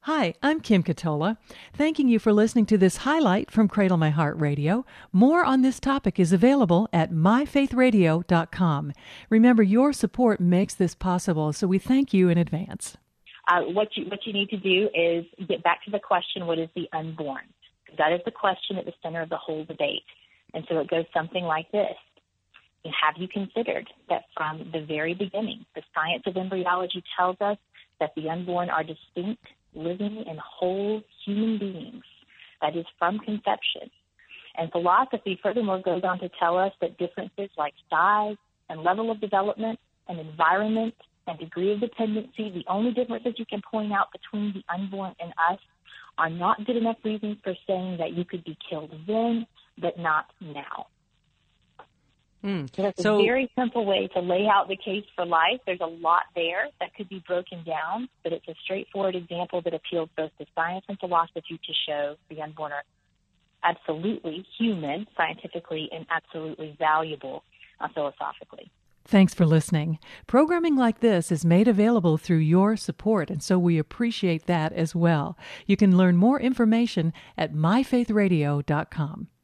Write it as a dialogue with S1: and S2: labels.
S1: Hi, I'm Kim Catola, thanking you for listening to this highlight from Cradle My Heart Radio. More on this topic is available at myfaithradio.com. Remember, your support makes this possible, so we thank you in advance.
S2: What you need to do is get back to the question, what is the unborn? That is the question at the center of the whole debate. And so it goes something like this. Have you considered that from the very beginning, the science of embryology tells us that the unborn are distinct, living, and whole human beings, that is from conception. And philosophy furthermore goes on to tell us that differences like size and level of development and environment and degree of dependency, the only differences you can point out between the unborn and us are not good enough reasons for saying that you could be killed then, but not now. That's a very simple way to lay out the case for life. There's a lot there that could be broken down, but it's a straightforward example that appeals both to science and philosophy to show the unborn are absolutely human scientifically and absolutely valuable philosophically.
S1: Thanks for listening. Programming like this is made available through your support, and so we appreciate that as well. You can learn more information at myfaithradio.com.